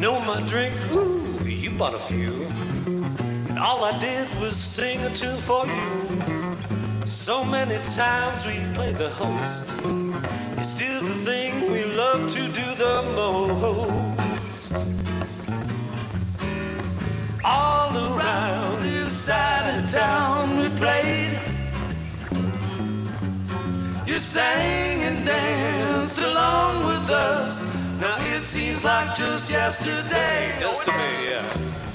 know my drink, ooh, you bought a few. And all I did was sing a tune for you. So many times we played the host. It's still the thing we love to do the most. All around this side of town we played. You sang and danced along with us. Now it seems like just yesterday. Just to me, yeah.